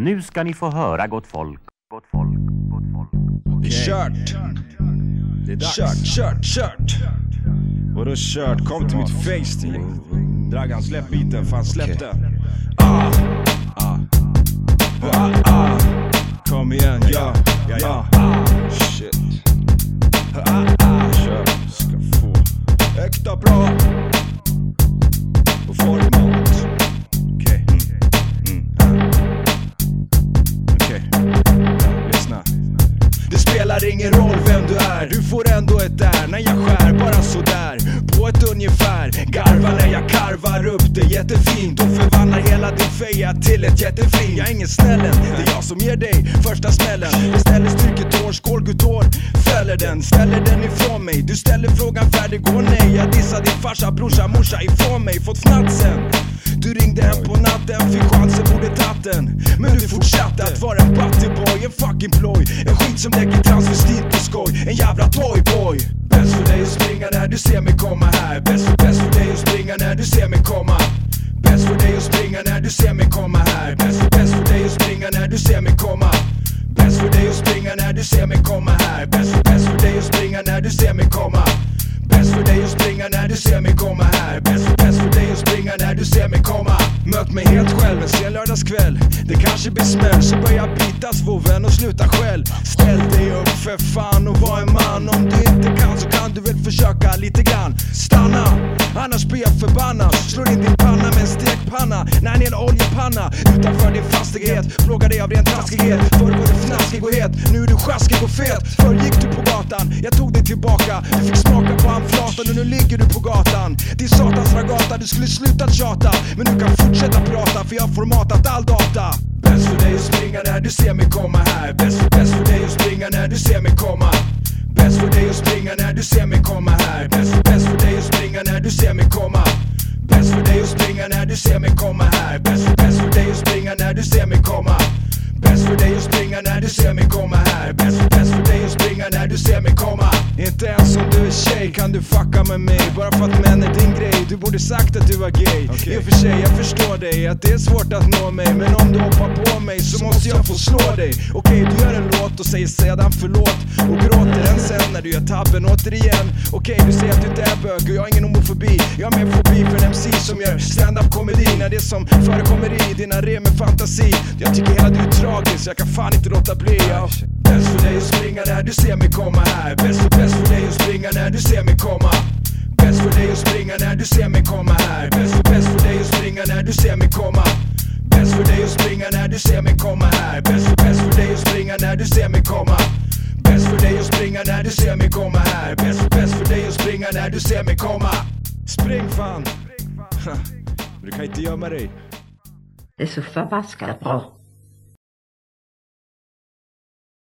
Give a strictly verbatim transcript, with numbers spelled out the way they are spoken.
Nu ska ni få höra, gott folk. Gott folk, gott folk. Det är kört. Det är dags. Kört, kört, kört. Vadå kört? Kom till mitt face team. Dragan, släpp biten, fan släpp Okej. den. Ah, ah, ah, ah. Kom igen, ja, ja, ja. Ah, shit. Ah, ah, kör. Ska få äkta bra och format. Okej. Mm, mm, ah. Okej. Lyssna. Det spelar ingen roll vem du är, du får ändå ett där när jag skär bara sådär på ett ungefär. Garva när jag karvar upp det jättefint och förvandlar hela din feja till ett jättefin. Jag är ingen snällen, det är jag som ger dig första smällen. Beställer styrketår, skålgutår, fäller den, ställer den ifrån mig. Du ställer frågan färdig, går nej. Jag dissar din farsa, brorsa, morsa ifrån mig. Fått fnatsen. Du ringde hem på natten, fick chansen, borde tatt den. Men du fortsatte att vara en butterboy, en fucking ploj. En skit som lägger transvestit på skoj, en jävla toyboy. Bäst för dig att springa när du ser mig komma här. Bäst för, bäst för dig att springa när du ser mig komma. Bäst för dig att springa när du ser mig komma här. Bäst för, bäst för dig att springa när du ser mig komma. Bäst för dig att springa när du ser mig komma här. Bäst för, bäst för dig att springa när du ser mig komma. Bäst för dig att springa när du ser mig komma här. Bäst för, bäst för dig att springa när du ser mig komma. Möt mig helt själv en sen lördagskväll. Det kanske blir smäll, så börja bitas vår vän och sluta själv. Ställ dig upp för fan och var en man. Om du inte kan så kan du väl försöka lite grann. Stanna, annars blir jag förbannad. Slår in din panna med en stekpanna. När en hel oljepanna utanför din fastighet. Frågar dig av ren taskighet. Förr var du fnaskig och het, nu är du sjaskig och fet. Förr gick du på gatan, jag tog dig tillbaka. Du fick smaka på handflatan och nu ligger du på gatan. Din satans ragata, du skulle sluta tjata. Men du kan fortsätta prata för jag har formatat all data. Bäst för dig att springa när du ser mig komma här. Bäst för, bäst för dig att springa när du ser mig komma. Bäst för dig att springa när du ser mig komma här. Bäst för, bäst för dig att springa när du ser mig komma. Bäst för dig att springa när du ser mig komma här. Bäst för, bäst för dig att springa när du ser mig komma. Bäst för dig att springa när du ser mig komma här. Bäst för, bäst för dig att springa när du ser mig komma. Inte ens om du är tjej kan du fucka med mig. Bara för att män är din grej. Du borde sagt att du var gay. Okay. I och för sig, jag förstår dig att det är svårt att nå mig. Men om du hoppar på mig så måste jag få slå dig. Okej, okay, du gör en låt och säger sedan förlåt. Och gråter den sen när du gör tabben återigen. Okej, okay, du säger att du inte är bög och jag har ingen homofobi. Jag har mer fobi för en M C som gör stand-up komedi. När det som förekommer i dina rem med fantasi. Jag tycker hela du är tragisk, jag kan fan inte låta bli. Ja. Bäst för dig att springa när du ser mig komma här. Bäst för, bäst för dig att springa när du ser mig komma. Bäst för dig att springa när du ser mig komma här. Bäst för, bäst för dig att springa när du ser mig komma. Bäst för dig att springa när du ser mig komma här. Bäst för, bäst för dig att springa när du ser mig komma. Bäst för dig att springa när du ser mig komma här. Bäst för, bäst för dig att springa när du ser mig komma. Spring fan. Du kan inte gömma dig. Det är så förbaskat bra.